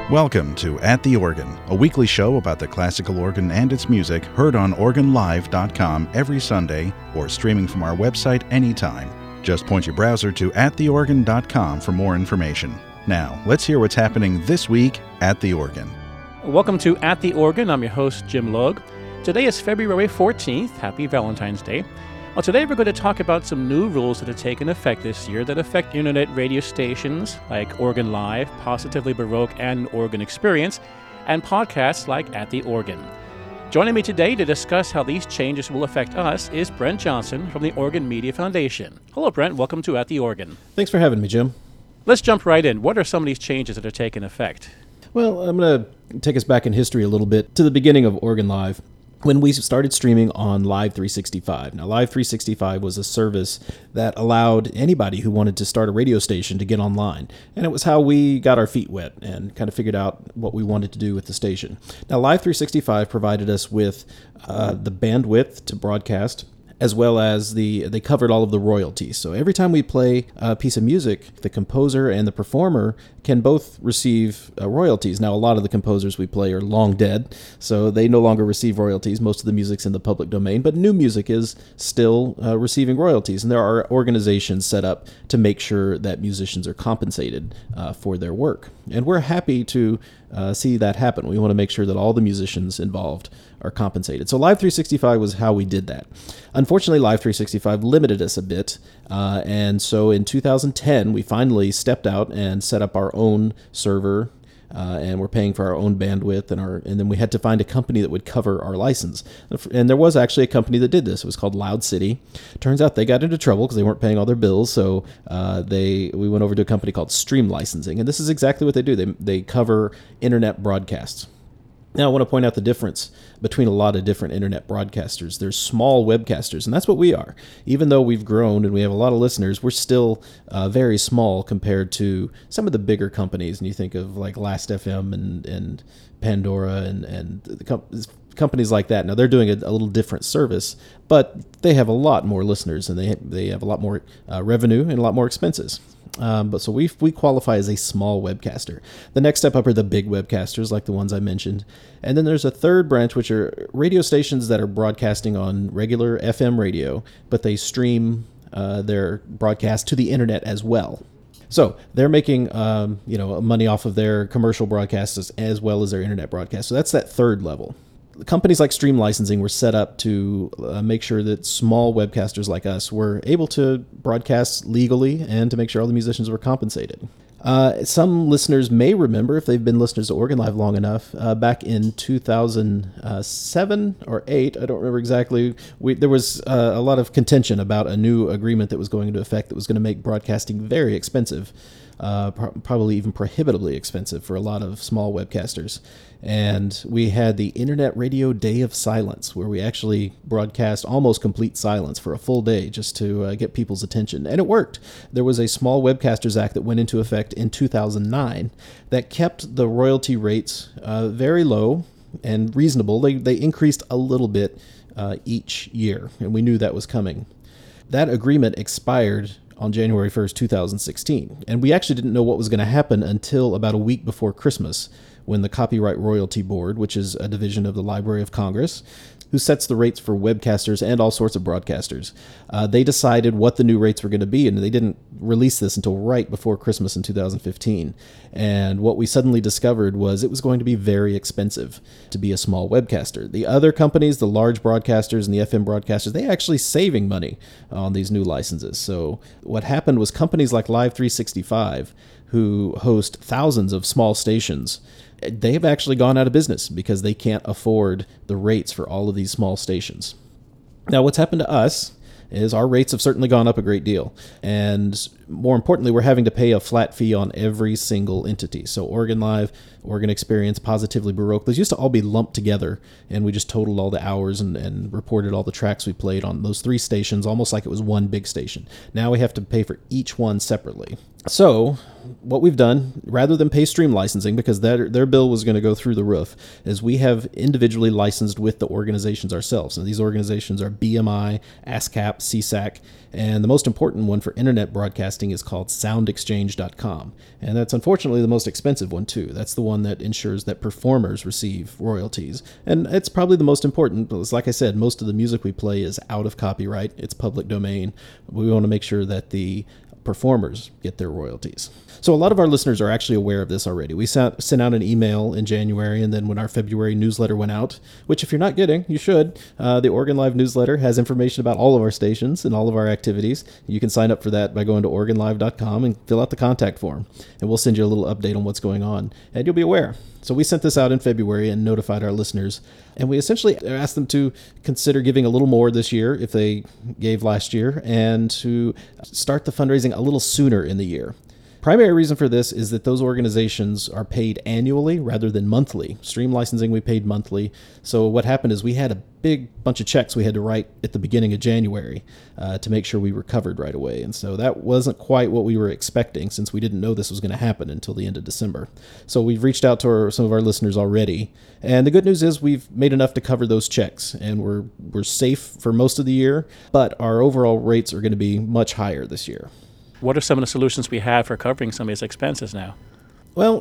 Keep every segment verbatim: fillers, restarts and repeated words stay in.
Welcome to At the Organ, a weekly show about the classical organ and its music, heard on organ live dot com every Sunday or streaming from our website anytime. Just point your browser to at the organ dot com for more information. Now, let's hear what's happening this week at the Organ. Welcome to At the Organ. I'm your host, Jim Logue. Today is February fourteenth. Happy Valentine's Day. Well, today we're going to talk about some new rules that have taken effect this year that affect internet radio stations like Organ Live, Positively Baroque, and Organ Experience, and podcasts like At the Organ. Joining me today to discuss how these changes will affect us is Brent Johnson from the Organ Media Foundation. Hello, Brent. Welcome to At the Organ. Thanks for having me, Jim. Let's jump right in. What are some of these changes that are taking effect? Well, I'm going to take us back in history a little bit to the beginning of Organ Live, when we started streaming on Live three sixty-five. Now, Live three sixty-five was a service that allowed anybody who wanted to start a radio station to get online. And it was how we got our feet wet and kind of figured out what we wanted to do with the station. Now, Live three sixty-five provided us with uh, the bandwidth to broadcast, as well as the they covered all of the royalties. So every time we play a piece of music, the composer and the performer can both receive uh, royalties. Now, a lot of the composers we play are long dead, so they no longer receive royalties. Most of the music's in the public domain, but new music is still uh, receiving royalties. And there are organizations set up to make sure that musicians are compensated uh, for their work. And we're happy to uh, see that happen. We want to make sure that all the musicians involved are compensated. So Live three sixty-five was how we did that. Unfortunately, Live three sixty-five limited us a bit, uh, and so in two thousand ten, we finally stepped out and set up our own server, uh, and we're paying for our own bandwidth, and our and then we had to find a company that would cover our license. And there was actually a company that did this. It was called Loud City. Turns out they got into trouble because they weren't paying all their bills, so uh, they we went over to a company called Stream Licensing, and this is exactly what they do. They they cover internet broadcasts. Now, I want to point out the difference between a lot of different internet broadcasters. There's small webcasters, and that's what we are. Even though we've grown and we have a lot of listeners, we're still uh, very small compared to some of the bigger companies. And you think of like Last F M and, and Pandora and, and the com- companies like that. Now, they're doing a, a little different service, but they have a lot more listeners, and they have, they have a lot more uh, revenue and a lot more expenses. Um, but so we we qualify as a small webcaster. The next step up are the big webcasters, like the ones I mentioned. And then there's a third branch, which are radio stations that are broadcasting on regular F M radio, but they stream uh, their broadcast to the internet as well. So they're making um, you know money off of their commercial broadcasts as, as well as their internet broadcasts. So that's that third level. Companies like Stream Licensing were set up to uh, make sure that small webcasters like us were able to broadcast legally and to make sure all the musicians were compensated. Uh, some listeners may remember, if they've been listeners to Organ Live long enough, uh, back in two thousand seven or eight, I don't remember exactly, we, there was uh, a lot of contention about a new agreement that was going into effect that was going to make broadcasting very expensive. Uh, pro- probably even prohibitively expensive for a lot of small webcasters. And we had the Internet Radio Day of Silence, where we actually broadcast almost complete silence for a full day just to uh, get people's attention. And it worked. There was a Small Webcasters Act that went into effect in two thousand nine that kept the royalty rates uh, very low and reasonable. They, they increased a little bit uh, each year, and we knew that was coming. That agreement expired on January first, two thousand sixteen. And we actually didn't know what was going to happen until about a week before Christmas, when the Copyright Royalty Board, which is a division of the Library of Congress, who sets the rates for webcasters and all sorts of broadcasters, uh, they decided what the new rates were going to be, and they didn't release this until right before Christmas in two thousand fifteen. And what we suddenly discovered was it was going to be very expensive to be a small webcaster. The other companies, the large broadcasters and the F M broadcasters, they actually saving money on these new licenses. So what happened was companies like Live three sixty-five, who host thousands of small stations, they have actually gone out of business because they can't afford the rates for all of these small stations. Now, what's happened to us is our rates have certainly gone up a great deal. And more importantly, we're having to pay a flat fee on every single entity. So Organ Live, Organ Experience, Positively Baroque, those used to all be lumped together, and we just totaled all the hours and, and reported all the tracks we played on those three stations, almost like it was one big station. Now we have to pay for each one separately. So what we've done, rather than pay stream licensing, because their, their bill was going to go through the roof, is we have individually licensed with the organizations ourselves. And these organizations are B M I, ASCAP, C S A C, and the most important one for internet broadcasting is called sound exchange dot com. And that's unfortunately the most expensive one too. That's the one that ensures that performers receive royalties. And it's probably the most important, because like I said, most of the music we play is out of copyright. It's public domain. We want to make sure that the performers get their royalties. So a lot of our listeners are actually aware of this already. We sent, sent out an email in January, and then when our February newsletter went out, which if you're not getting, you should, uh, the Oregon Live newsletter has information about all of our stations and all of our activities. You can sign up for that by going to organ live dot com and fill out the contact form, and we'll send you a little update on what's going on, and you'll be aware. So we sent this out in February and notified our listeners, and we essentially asked them to consider giving a little more this year if they gave last year, and to start the fundraising a little sooner in the year. Primary reason for this is that those organizations are paid annually rather than monthly. Stream licensing, we paid monthly. So what happened is we had a big bunch of checks we had to write at the beginning of January uh, to make sure we were covered right away. And so that wasn't quite what we were expecting, since we didn't know this was going to happen until the end of December. So we've reached out to our, some of our listeners already. And the good news is we've made enough to cover those checks, and we're we're safe for most of the year, but our overall rates are going to be much higher this year. What are some of the solutions we have for covering some of these expenses now? Well,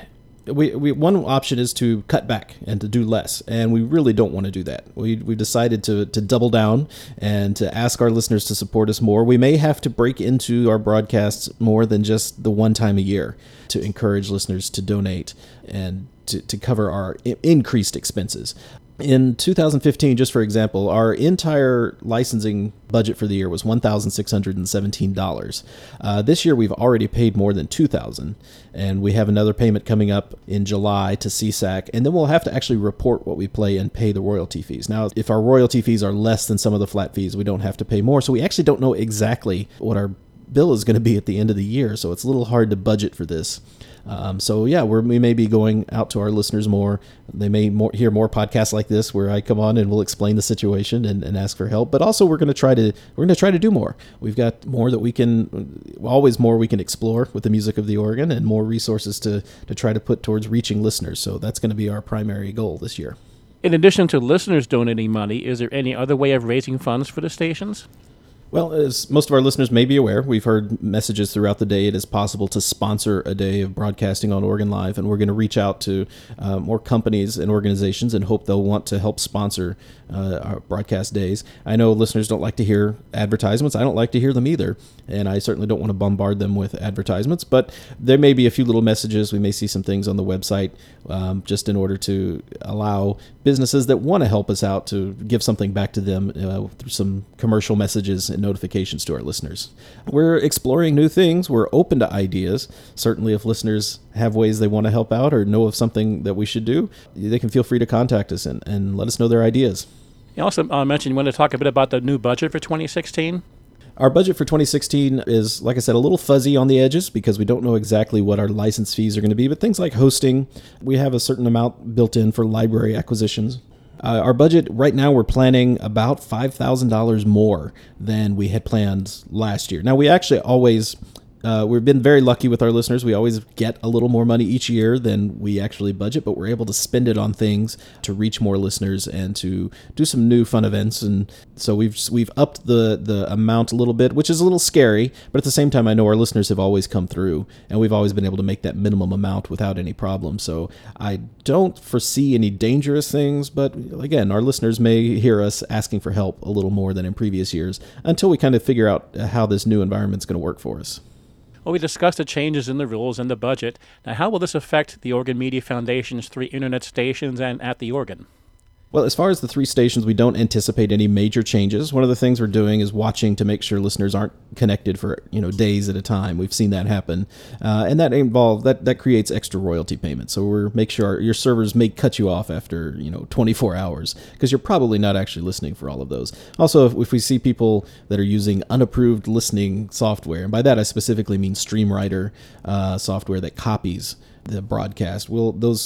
we, we one option is to cut back and to do less, and we really don't want to do that. We we've decided to to double down and to ask our listeners to support us more. We may have to break into our broadcasts more than just the one time a year to encourage listeners to donate and to, to cover our I- increased expenses. In two thousand fifteen, just for example, our entire licensing budget for the year was one thousand six hundred seventeen dollars. Uh, this year, we've already paid more than two thousand dollars, and we have another payment coming up in July to C S A C, and then we'll have to actually report what we play and pay the royalty fees. Now, if our royalty fees are less than some of the flat fees, we don't have to pay more, so we actually don't know exactly what our bill is going to be at the end of the year, so it's a little hard to budget for this. Um, so yeah, we're, we may be going out to our listeners more. They may more, hear more podcasts like this where I come on and we'll explain the situation and, and ask for help. But also we're going to try to we're going to try to do more. We've got more that we can always more we can explore with the music of the organ, and more resources to to try to put towards reaching listeners. So that's going to be our primary goal this year. In addition to listeners donating money, is there any other way of raising funds for the stations? Well, as most of our listeners may be aware, we've heard messages throughout the day it is possible to sponsor a day of broadcasting on Oregon Live, and we're going to reach out to uh, more companies and organizations and hope they'll want to help sponsor uh, our broadcast days. I know listeners don't like to hear advertisements. I don't like to hear them either, and I certainly don't want to bombard them with advertisements, but there may be a few little messages. We may see some things on the website um, just in order to allow businesses that want to help us out to give something back to them uh, through some commercial messages and notifications to our listeners. We're exploring new things. We're open to ideas. Certainly, if listeners have ways they want to help out or know of something that we should do, they can feel free to contact us and, and let us know their ideas. You also uh, mentioned you want to talk a bit about the new budget for twenty sixteen. Our budget for twenty sixteen is, like I said, a little fuzzy on the edges because we don't know exactly what our license fees are going to be, but things like hosting, we have a certain amount built in for library acquisitions. Uh, our budget right now, we're planning about five thousand dollars more than we had planned last year. Now, we actually always, uh, we've been very lucky with our listeners. We always get a little more money each year than we actually budget, but we're able to spend it on things to reach more listeners and to do some new fun events. And so we've we've upped the, the amount a little bit, which is a little scary, but at the same time, I know our listeners have always come through, and we've always been able to make that minimum amount without any problem. So I don't foresee any dangerous things, but again, our listeners may hear us asking for help a little more than in previous years until we kind of figure out how this new environment's going to work for us. Well, we discussed the changes in the rules and the budget. Now, how will this affect the Oregon Media Foundation's three internet stations and At the Organ? Well, as far as the three stations, we don't anticipate any major changes. One of the things we're doing is watching to make sure listeners aren't connected for, you know, days at a time. We've seen that happen, uh, and that involve that that creates extra royalty payments. So we're make sure our, your servers may cut you off after, you know, twenty-four hours because you're probably not actually listening for all of those. Also, if, if we see people that are using unapproved listening software, and by that I specifically mean StreamWriter uh, software that copies the broadcast, well, those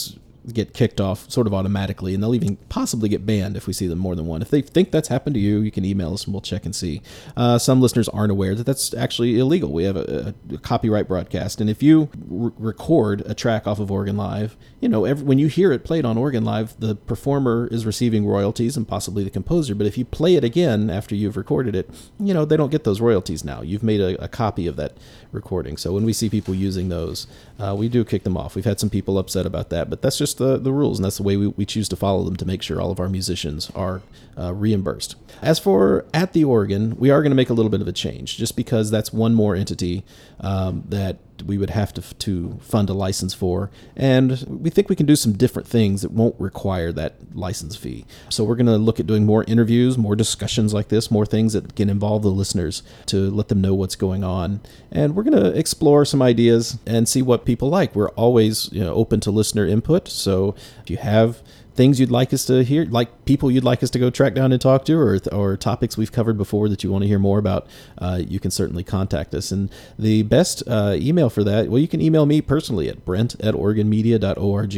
get kicked off sort of automatically, and they'll even possibly get banned if we see them more than one. If they think that's happened to you, you can email us and we'll check and see. Uh, some listeners aren't aware that that's actually illegal. We have a, a, a copyright broadcast, and if you r- record a track off of Oregon Live, you know, every, when you hear it played on Oregon Live, the performer is receiving royalties and possibly the composer. But if you play it again after you've recorded it, you know, they don't get those royalties now. You've made a, a copy of that recording. So when we see people using those, uh, we do kick them off. We've had some people upset about that, but that's just the, the rules, and that's the way we, we choose to follow them to make sure all of our musicians are uh, reimbursed. As for At the Organ, we are going to make a little bit of a change, just because that's one more entity um, that we would have to to fund a license for, and we think we can do some different things that won't require that license fee. So we're going to look at doing more interviews, more discussions like this, more things that can involve the listeners to let them know what's going on, and we're going to explore some ideas and see what people like. We're always, you know, open to listener input, so if you have things you'd like us to hear, like people you'd like us to go track down and talk to, or or topics we've covered before that you want to hear more about, uh, you can certainly contact us. And the best uh, email for that, well, you can email me personally at brent at organ media dot org.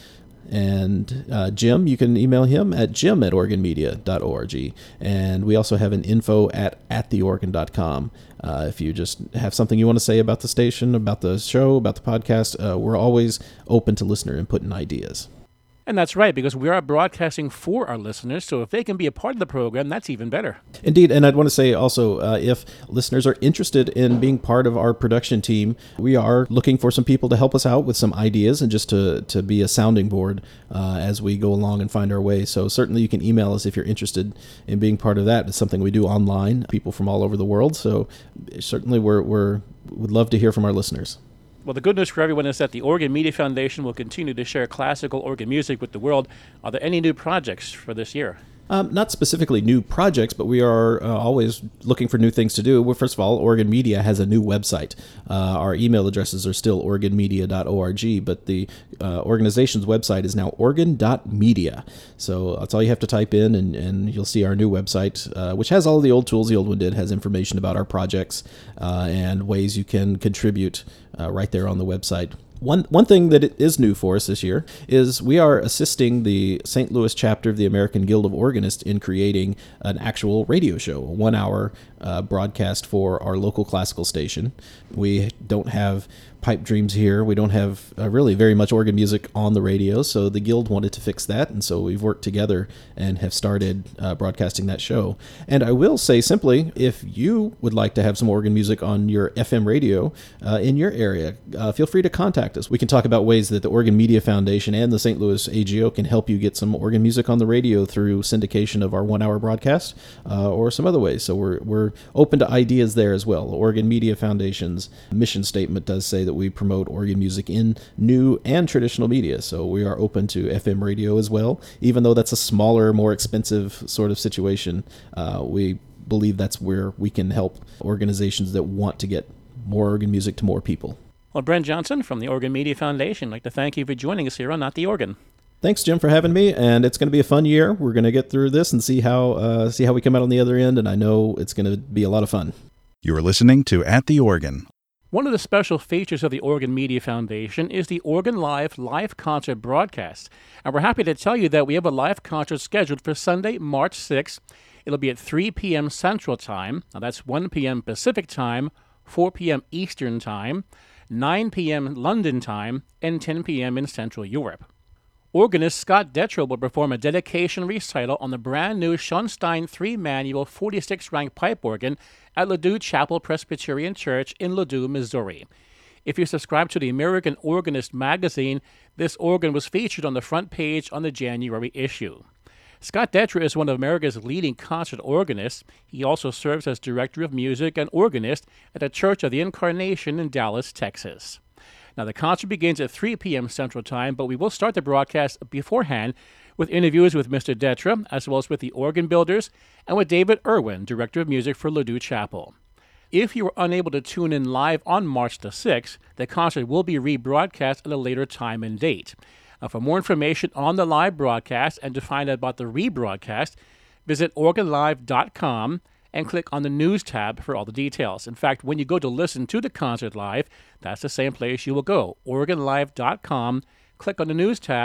And uh, Jim, you can email him at jim at organ media dot org. And we also have an info at at the organ dot com. Uh, if you just have something you want to say about the station, about the show, about the podcast, uh, we're always open to listener input and ideas. And that's right, because we are broadcasting for our listeners, so if they can be a part of the program, that's even better. Indeed, and I'd want to say also, uh, if listeners are interested in being part of our production team, we are looking for some people to help us out with some ideas and just to, to be a sounding board uh, as we go along and find our way. So certainly you can email us if you're interested in being part of that. It's something we do online, people from all over the world, so certainly we're, we're would love to hear from our listeners. Well, the good news for everyone is that the Oregon Media Foundation will continue to share classical organ music with the world. Are there any new projects for this year? Um, not specifically new projects, but we are uh, always looking for new things to do. Well, first of all, Oregon Media has a new website. Uh, our email addresses are still organ media dot org, but the uh, organization's website is now organ dot media. So that's all you have to type in, and, and you'll see our new website, uh, which has all the old tools the old one did, has information about our projects uh, and ways you can contribute uh, right there on the website. One one thing that is new for us this year is we are assisting the Saint Louis chapter of the American Guild of Organists in creating an actual radio show, a one-hour uh, broadcast for our local classical station. We don't have pipe dreams here. We don't have uh, really very much organ music on the radio, so the Guild wanted to fix that, and so we've worked together and have started uh, broadcasting that show. And I will say simply, if you would like to have some organ music on your F M radio uh, in your area, uh, feel free to contact us. We can talk about ways that the Oregon Media Foundation and the Saint Louis A G O can help you get some organ music on the radio through syndication of our one-hour broadcast uh, or some other ways. So we're we're open to ideas there as well. The Oregon Media Foundation's mission statement does say that we promote organ music in new and traditional media. So we are open to F M radio as well. Even though that's a smaller, more expensive sort of situation, uh, we believe that's where we can help organizations that want to get more organ music to more people. Well, Brent Johnson from the Oregon Media Foundation, I'd like to thank you for joining us here on Not the Organ. Thanks, Jim, for having me, and it's going to be a fun year. We're going to get through this and see how uh, see how we come out on the other end, and I know it's going to be a lot of fun. You are listening to At the Organ. One of the special features of the Oregon Media Foundation is the Oregon Live live concert broadcast. And we're happy to tell you that we have a live concert scheduled for Sunday, March sixth. It'll be at three p.m. Central Time. Now that's one p.m. Pacific Time, four p.m. Eastern Time, nine p.m. London Time, and ten p.m. in Central Europe. Organist Scott Detrow will perform a dedication recital on the brand new Schoenstein three-manual forty-six rank pipe organ at Ladue Chapel Presbyterian Church in Ladue, Missouri. If you subscribe to the American Organist magazine, this organ was featured on the front page on the January issue. Scott Detrow is one of America's leading concert organists. He also serves as director of music and organist at the Church of the Incarnation in Dallas, Texas. Now, the concert begins at three p.m. Central Time, but we will start the broadcast beforehand with interviews with Mister Detrow, as well as with the organ builders, and with David Irwin, Director of Music for Ladue Chapel. If you were unable to tune in live on March the sixth, the concert will be rebroadcast at a later time and date. Now, for more information on the live broadcast and to find out about the rebroadcast, visit organ live dot com and click on the News tab for all the details. In fact, when you go to listen to the concert live, that's the same place you will go, organ live dot com, click on the News tab,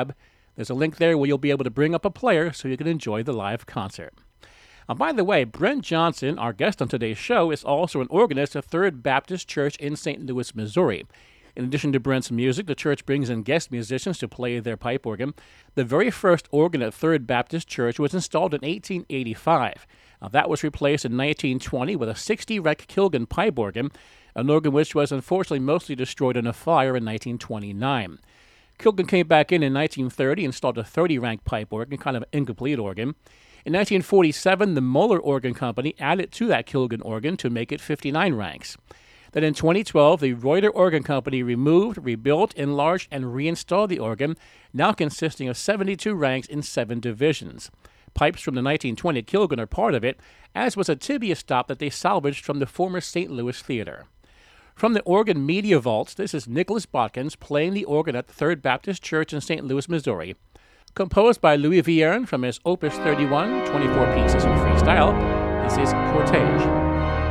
There's a link there where you'll be able to bring up a player so you can enjoy the live concert. Uh, by the way, Brent Johnson, our guest on today's show, is also an organist at Third Baptist Church in Saint Louis, Missouri. In addition to Brent's music, the church brings in guest musicians to play their pipe organ. The very first organ at Third Baptist Church was installed in eighteen eighty-five. Now, that was replaced in nineteen twenty with a sixty-rack Kilgan pipe organ, an organ which was unfortunately mostly destroyed in a fire in nineteen twenty-nine. Kilgan came back in in nineteen thirty and installed a thirty-rank pipe organ, kind of an incomplete organ. In nineteen forty-seven, the Moeller Organ Company added to that Kilgan organ to make it fifty-nine ranks. Then in twenty twelve, the Reuter Organ Company removed, rebuilt, enlarged, and reinstalled the organ, now consisting of seventy-two ranks in seven divisions. Pipes from the nineteen twenty Kilgan are part of it, as was a tibia stop that they salvaged from the former Saint Louis Theater. From the Organ Media Vaults, this is Nicholas Botkins playing the organ at the Third Baptist Church in Saint Louis, Missouri. Composed by Louis Vierne from his Opus thirty-one, twenty-four pieces in freestyle, this is Cortege.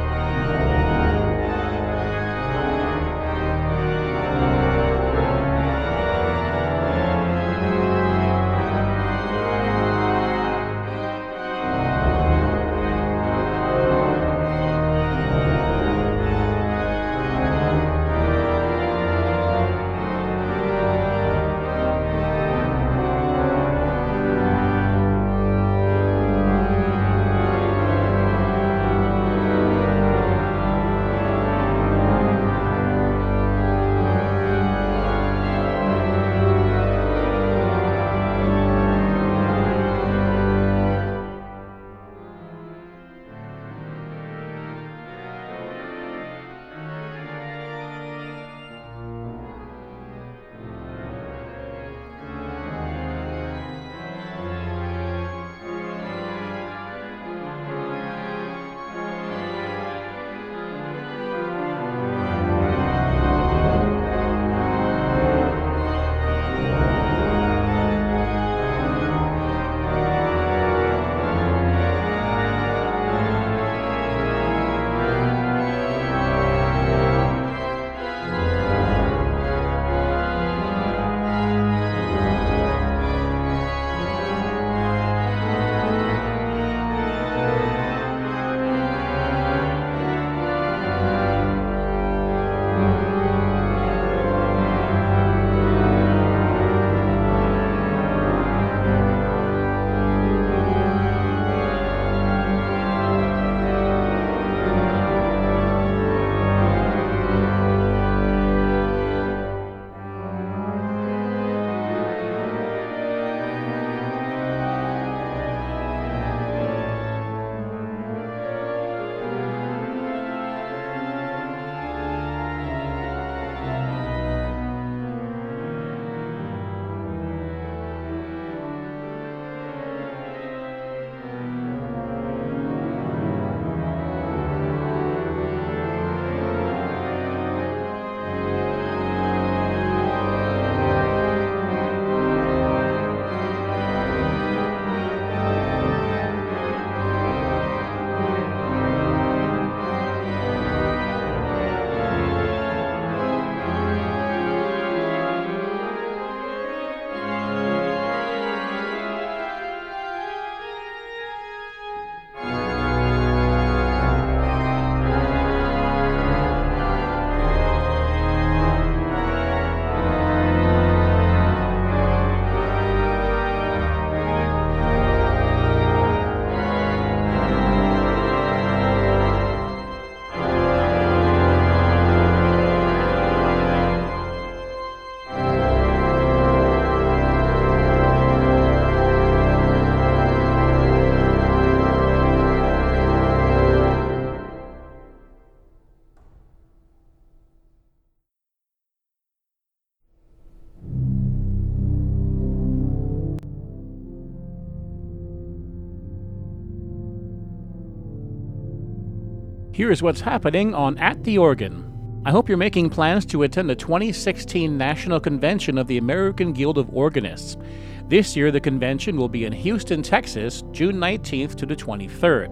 Here is what's happening on At the Organ. I hope you're making plans to attend the twenty sixteen National Convention of the American Guild of Organists. This year, the convention will be in Houston, Texas, June nineteenth to the twenty-third.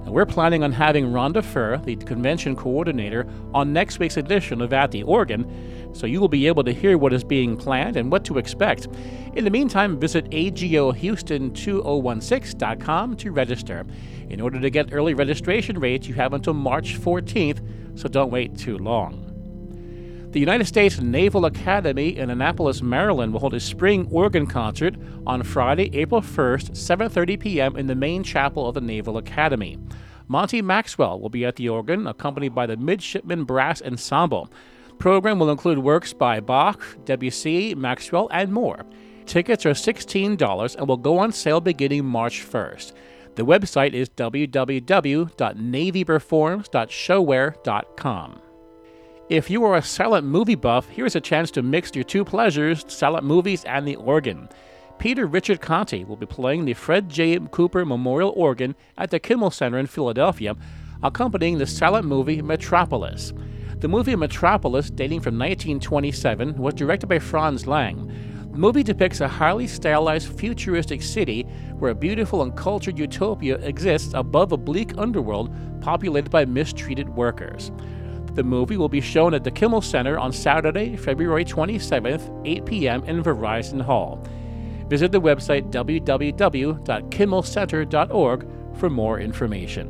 And we're planning on having Rhonda Furr, the convention coordinator, on next week's edition of At the Organ, so you will be able to hear what is being planned and what to expect. In the meantime, visit A G O Houston two thousand sixteen dot com to register. In order to get early registration rates, you have until March fourteenth, so don't wait too long. The United States Naval Academy in Annapolis, Maryland will hold a spring organ concert on Friday, April first, seven thirty p.m. in the main chapel of the Naval Academy. Monty Maxwell will be at the organ, accompanied by the Midshipman Brass Ensemble. The program will include works by Bach, Debussy, Maxwell, and more. Tickets are sixteen dollars and will go on sale beginning March first. The website is w w w dot navy performs dot showware dot com. If you are a silent movie buff, here's a chance to mix your two pleasures, silent movies and the organ. Peter Richard Conti will be playing the Fred J. Cooper Memorial Organ at the Kimmel Center in Philadelphia, accompanying the silent movie Metropolis. The movie Metropolis, dating from nineteen twenty-seven, was directed by Franz Lang. The movie depicts a highly stylized futuristic city where a beautiful and cultured utopia exists above a bleak underworld populated by mistreated workers. The movie will be shown at the Kimmel Center on Saturday, February twenty-seventh, eight p.m. in Verizon Hall. Visit the website w w w dot kimmel center dot org for more information.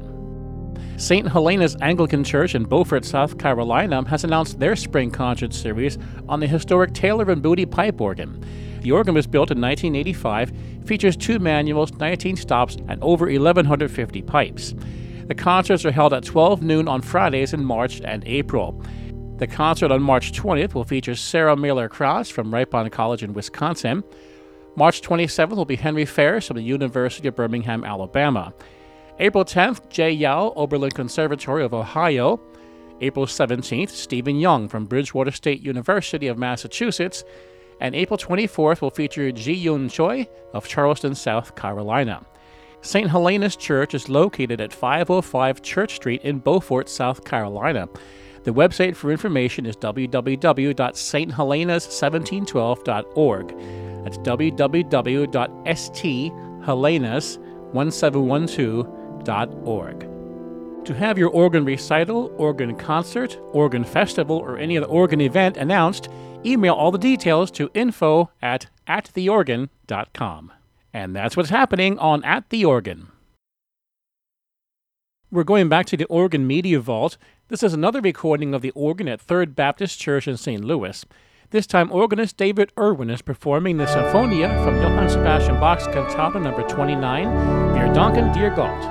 Saint Helena's Anglican Church in Beaufort, South Carolina has announced their spring concert series on the historic Taylor and Booty pipe organ. The organ was built in nineteen eighty-five, features two manuals, nineteen stops, and over eleven fifty pipes. The concerts are held at twelve noon on Fridays in March and April. The concert on March twentieth will feature Sarah Mailer-Cross from Ripon College in Wisconsin. March twenty-seventh will be Henry Ferris from the University of Birmingham, Alabama. April tenth, Jay Yao, Oberlin Conservatory of Ohio. April seventeenth, Stephen Young from Bridgewater State University of Massachusetts. And April twenty-fourth will feature Ji-Yoon Choi of Charleston, South Carolina. Saint Helena's Church is located at five oh five Church Street in Beaufort, South Carolina. The website for information is w w w dot s t helenas seventeen twelve dot org. That's w w w dot s t helenas seventeen twelve dot org. To have your organ recital, organ concert, organ festival, or any other organ event announced, email all the details to info at at the organ dot com. And that's what's happening on At the Organ. We're going back to the Organ Media Vault. This is another recording of the organ at Third Baptist Church in Saint Louis. This time, organist David Irwin is performing the Sinfonia from Johann Sebastian Bach's Cantata number twenty-nine, Wir danken dir Gott.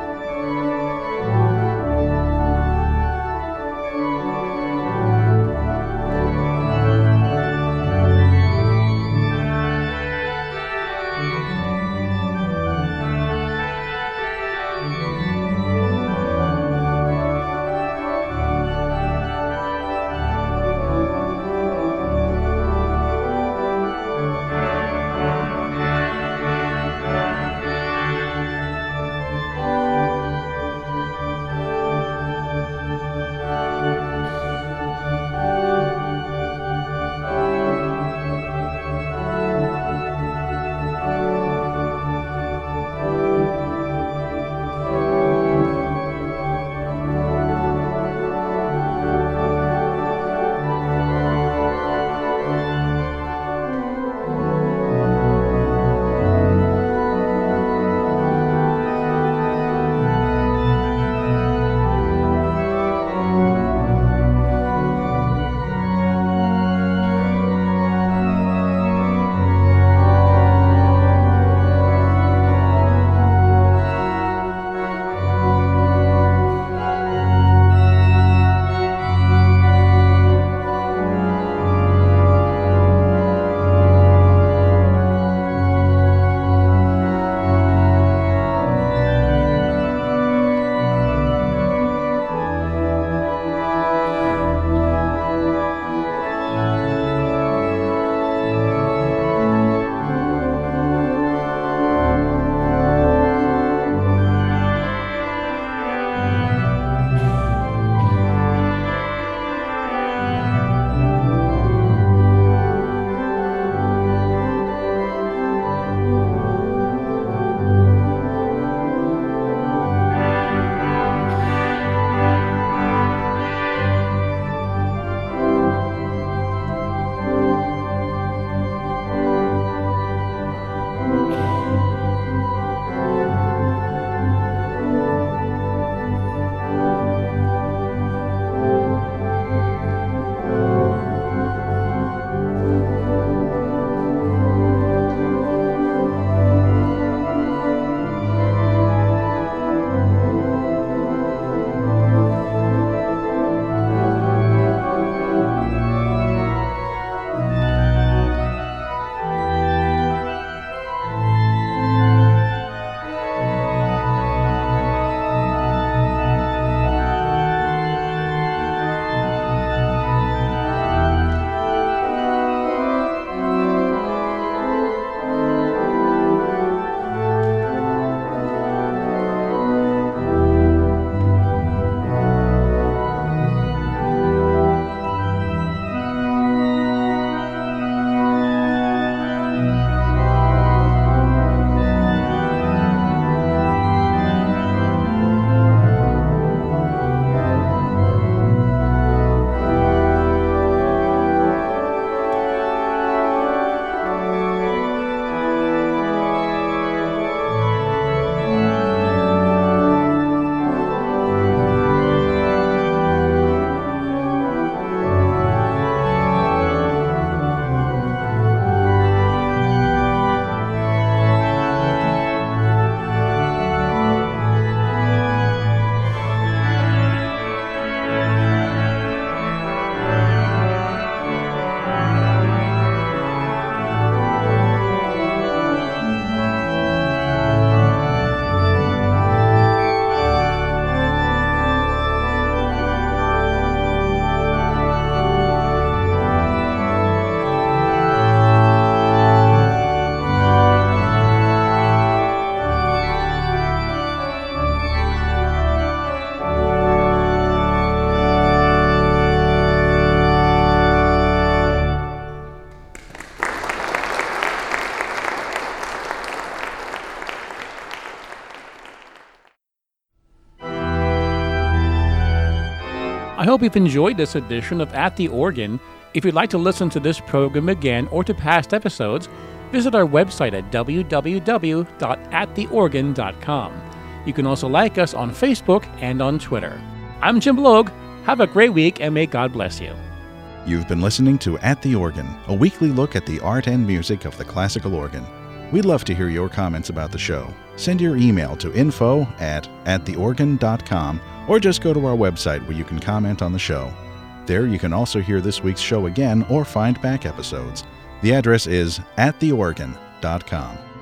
I hope you've enjoyed this edition of At the Organ. If you'd like to listen to this program again or to past episodes, visit our website at w w w dot at the organ dot com. You can also like us on Facebook and on Twitter. I'm Jim Logue. Have a great week, and may God bless you. You've been listening to At the Organ, a weekly look at the art and music of the classical organ. We'd love to hear your comments about the show. Send your email to info at at the organ dot com or just go to our website where you can comment on the show. There you can also hear this week's show again or find back episodes. The address is at the organ dot com.